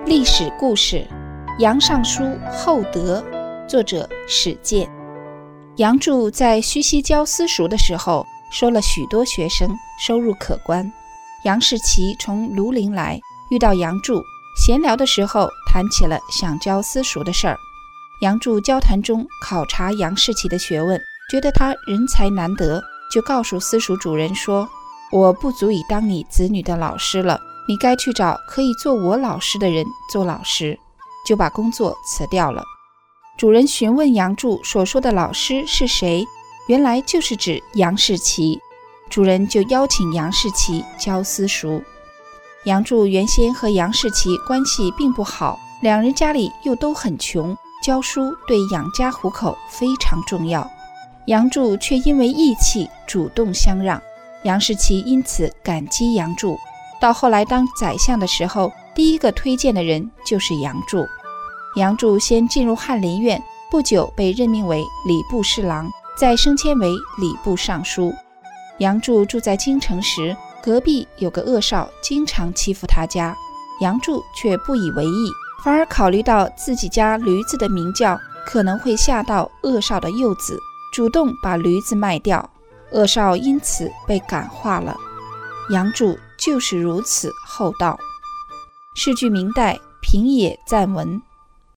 历史故事，杨尚书厚德，作者史建。杨柱在虚西教私塾的时候，收了许多学生，收入可观。杨士奇从庐陵来，遇到杨柱，闲聊的时候谈起了想教私塾的事儿。杨柱交谈中考察杨士奇的学问，觉得他人才难得，就告诉私塾主人说，我不足以当你子女的老师了，你该去找可以做我老师的人做老师，就把工作辞掉了。主人询问杨柱所说的老师是谁，原来就是指杨士奇。主人就邀请杨士奇教私塾。杨柱原先和杨士奇关系并不好，两人家里又都很穷，教书对养家糊口非常重要。杨柱却因为义气主动相让，杨士奇因此感激杨柱。到后来当宰相的时候，第一个推荐的人就是杨柱。杨柱先进入翰林院，不久被任命为礼部侍郎，再升迁为礼部尚书。杨柱住在京城时，隔壁有个恶少经常欺负他家，杨柱却不以为意，反而考虑到自己家驴子的鸣叫可能会吓到恶少的幼子，主动把驴子卖掉，恶少因此被感化了。杨柱就是如此厚道。是据明代平野赞文。